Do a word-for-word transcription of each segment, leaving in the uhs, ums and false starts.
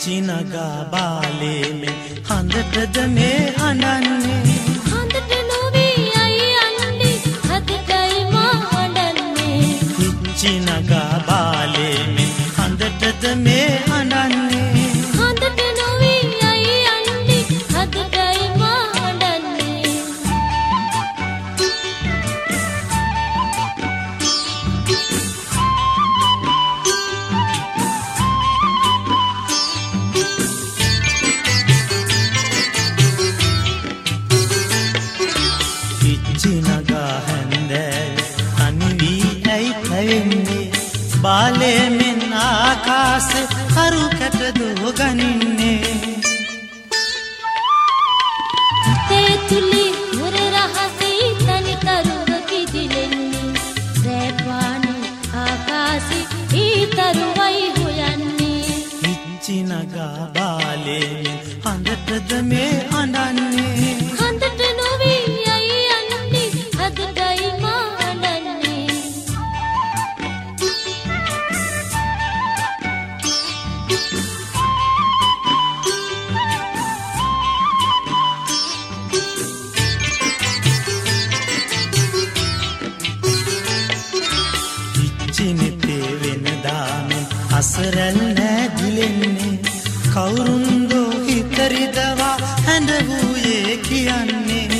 චිනගා බාලේ මේ හඳටද මේ අනන්නේ හඳට නොවේ අයි අන්නේ හදටයි මා අඬන්නේ චිනගා බාලේ මේ හඳටද මේ අනන්නේ හඳට නොවේ අයි අන්නේ හදටයි මා අඬන්නේ චිනගා හැන්දෑ අනිවී ඇයි පැවෙන්නේ බාලේ මෙන් ආකාසේ කරු කැට දෝගනින්නේ තේ තුලි මුර රහසේ තනි තරුව කිදිලෙන්නේ රැපානි ආකාසේ ඊ තරුවයි හොයන්නේ චිනගා බාලේ මෙන් හඳටද මේ අඬන්නේ හඳට නොවේ අයි අන්නේ හදටයි මා අඬන්නේ චිනිතේ වෙනදාමෙන් අසරල් නැදිලෙන්නේ කවුරුන්දෝ හිතරිදවා හැඬවූයේ කියන්නේ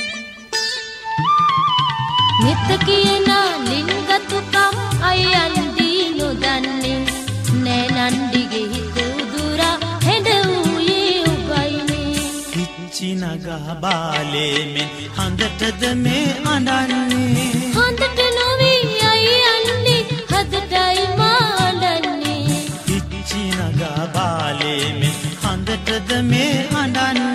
නිත කියන ලින්ගතුකම් අයන්දී නොදන්නේ නෑ නන්දිගේ හිත උදුරා හැඬ වූයේ ඔබයිනේ චිනගා බාලේ මෙන් හඳටද මේ අඬන්නේ හඳට නොවේ අයි අන්නේ හදටයි මා අඬන්නේ චිනගා බාලේ මෙන් හඳටද මේ අඬන්නේ